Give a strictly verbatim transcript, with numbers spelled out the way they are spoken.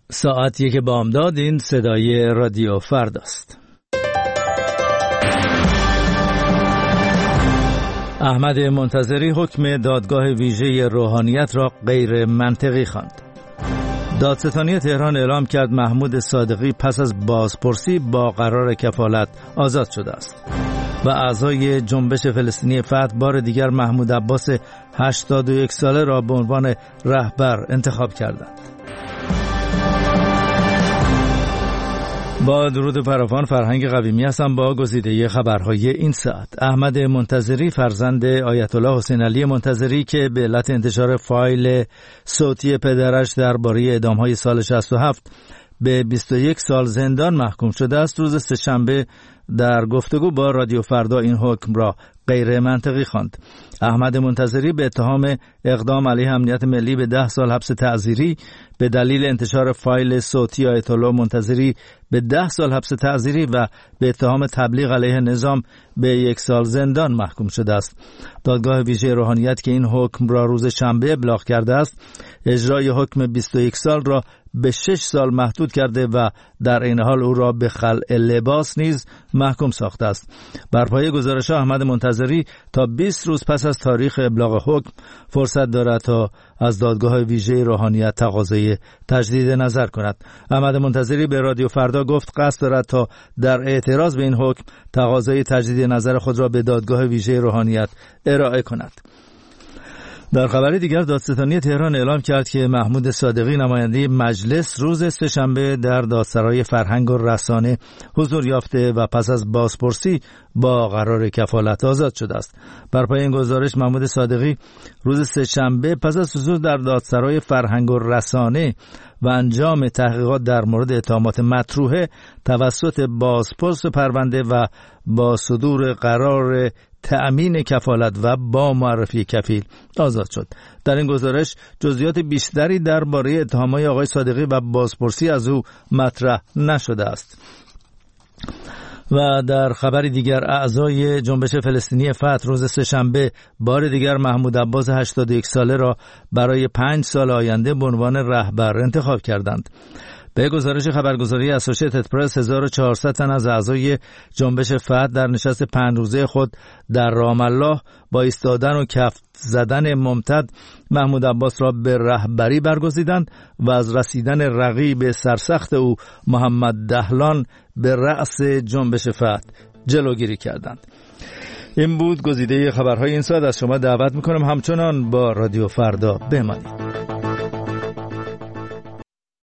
ساعت یک بامداد. این صدای رادیو فرداست. احمد منتظری حکم دادگاه ویژه روحانیت را غیر منطقی خواند. دادستانی تهران اعلام کرد محمود صادقی پس از بازپرسی با قرار کفالت آزاد شده است و اعضای جنبش فلسطینی فتح بار دیگر محمود عباس هشتاد و یک ساله را به عنوان رهبر انتخاب کردند. با درود فراوان، فرهنگ قویمی هستم با گزیده خبرهای این ساعت. احمد منتظری فرزند آیت الله حسین علی منتظری که به علت انتشار فایل صوتی پدرش درباره اعدام‌های سال شصت و هفت به بیست و یک سال زندان محکوم شده است، روز سه‌شنبه در گفتگو با رادیو فردا این حکم را غیر منطقی خواند. احمد منتظری به اتهام اقدام علیه امنیت ملی به ده سال حبس تعزیری به دلیل انتشار فایل صوتی آیت الله منتظری به ده سال حبس تعزیری و به اتهام تبلیغ علیه نظام به یک سال زندان محکوم شده است. دادگاه ویژه روحانیت که این حکم را روز شنبه ابلاغ کرده است، اجرای حکم بیست و یک سال را به شش سال محدود کرده و در این حال او را به خلع لباس نیز محکوم ساخته است. بر پایه گزارش احمد منتظری تا بیست روز پس از تاریخ ابلاغ حکم فرصت دارد تا از دادگاه ویژه روحانیت تقاضای تجدید نظر کند. احمد منتظری به رادیو فردا گفت قصد دارد تا در اعتراض به این حکم تقاضای تجدید نظر خود را به دادگاه ویژه روحانیت ارائه کند. در خبر دیگر، دادستانی تهران اعلام کرد که محمود صادقی نماینده مجلس روز سه‌شنبه در دادسرای فرهنگ و رسانه حضور یافته و پس از بازپرسی با قرار کفالت آزاد شده است. بر پایه این گزارش محمود صادقی روز سه‌شنبه پس از حضور در دادسرای فرهنگ و رسانه و انجام تحقیقات در مورد اتهامات مطروحه توسط بازپرس پرونده و با صدور قرار تأمین کفالت و با معرفی کفیل آزاد شد. در این گزارش جزئیات بیشتری درباره اتهامات آقای صادقی و بازپرسی از او مطرح نشده است. و در خبری دیگر، اعضای جنبش فلسطینی فتح روز سه‌شنبه بار دیگر محمود عباس هشتاد و یک ساله را برای پنج سال آینده به عنوان رهبر انتخاب کردند. به گزارش خبرگزاری اسوسییتد پرس، هزار و چهارصد تن از اعضای جنبش فتح در نشست پنج روزه خود در رام الله با ایستادن و کف زدن ممتد محمود عباس را به رهبری برگزیدند و از رسیدن رقیب سرسخت او محمد دهلان به رأس جنبش فتح جلوگیری کردند. این بود گزیده خبرهای این ساعت. از شما دعوت میکنم همچنان با رادیو فردا بمانید.